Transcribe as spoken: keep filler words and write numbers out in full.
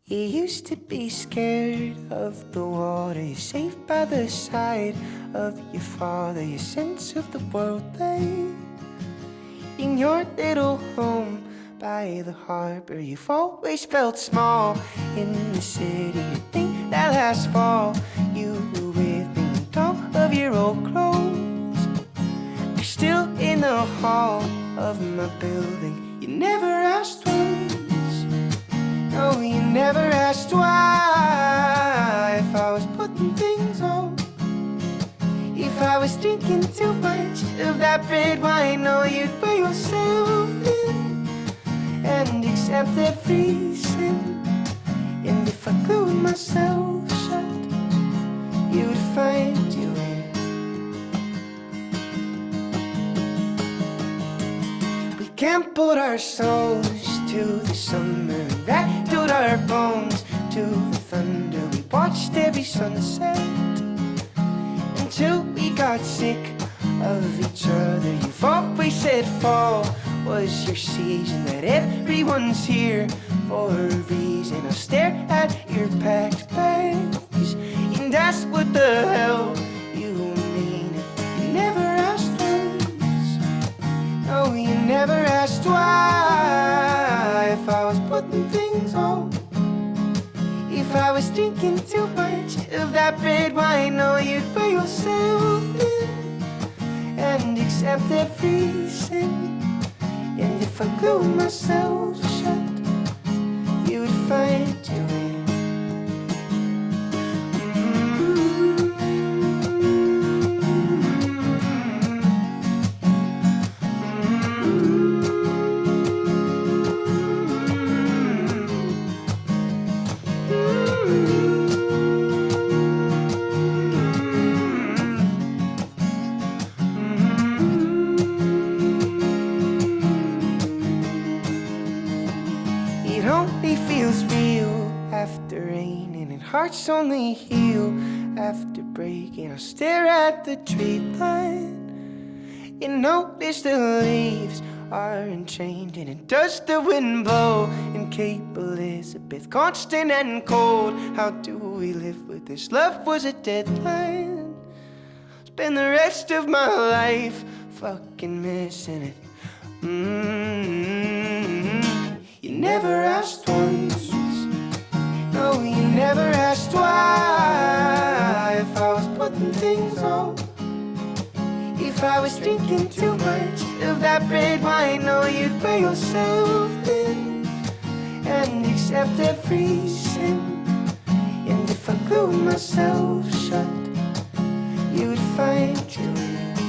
You used to be scared of the water. You're safe by the side of your father. Your sense of the world lay in your little home by the harbor. You've always felt small in the city. To think that last fall you were with me and all of your old clothes are still in the hall of my building. You never asked once, no, you never asked why. If I was putting things on, if I was drinking too much of that red wine, no, you'd put yourself in and accept every sin. And if I glued myself shut, you'd find you in. We gambled our souls to the summer and rattled our bones to the thunder. We watched every sunset until we got sick of each other. You've always said fall was your season, that everyone's here for a reason. I stare at your packed bags and ask what the hell you mean. You never asked once, no, you never asked why. If I was putting things on, if I was drinking too much of that red wine, no, you'd put yourself in and accept every sin. And if I glued myself shut, you would find you in. It only feels real after raining, and hearts only heal after breaking. I stare at the tree line and notice the leaves aren't changing. And does the wind blow in Cape Elizabeth, constant and cold? How do we live with this? Love was a deadline. Spend the rest of my life fucking missing it. Mm-hmm. You never asked once, no, you never asked why. If I was putting things on, if I was drinking too much of that red wine, no, you'd put yourself in and accept every sin. And if I glued myself shut, you would find you in.